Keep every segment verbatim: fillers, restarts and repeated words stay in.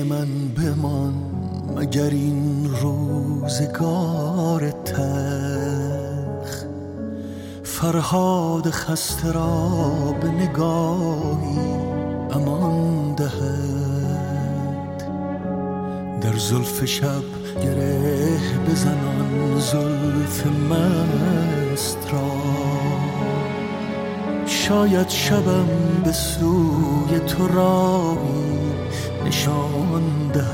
تشنه من بمان مگر این روزگار تلخ، فرهاد خسته را به نگاهی امان دهد. در زلف شب گره بزنان زلف مست را، شاید شبم به سوی تو راهی نشان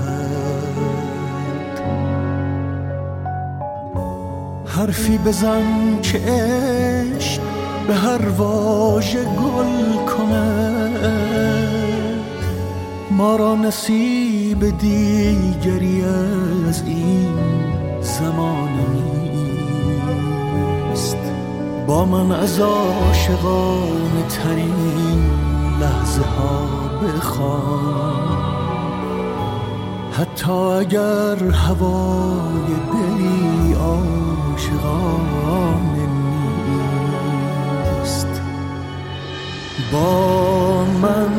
دهد. حرفی بزن که عشق به هر واژه گل کند، ما را نصیب دیگری از این زمانه نیست. با من از عاشقانه ترین لحظه ها بخوان، حتی اگر هوای دلی عاشقانه نیست. با من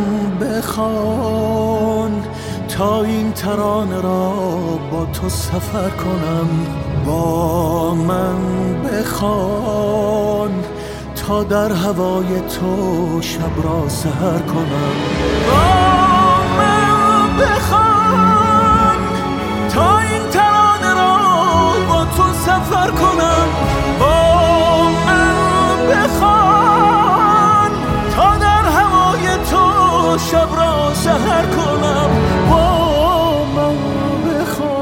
بخوان تا این ترانه را با تو سفر کنم. با من بخوان تا در هوای تو شب را سحر کنم. با من بخوان تا این ترانه را با تو سفر کنم. با من بخوان تا در هوای تو شب را سحر کنم. با من بخوان.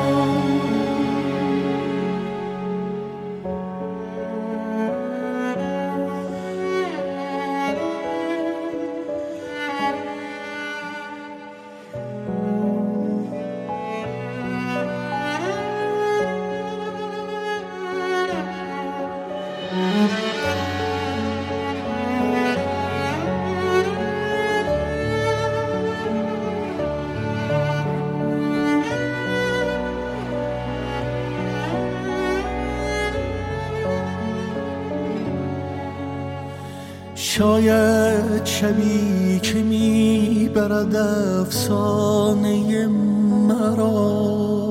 شاید شبی که میبرد افسانه مرا،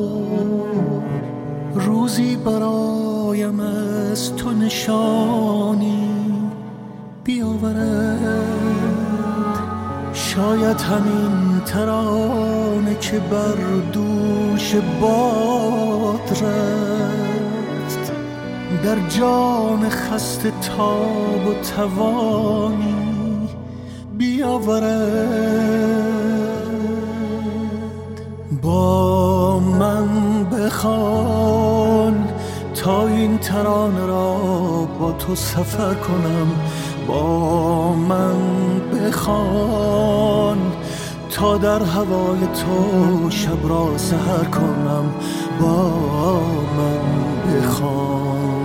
روزی برایم از تو نشانی بیاورد. شاید همین ترانه که بر دوش باد رفت، در جان خسته تاب و توانی بیاورد. با من بخوان تا این ترانه را با تو سفر کنم. با من بخوان تا در هوای تو شب را سحر کنم. با من بخوان.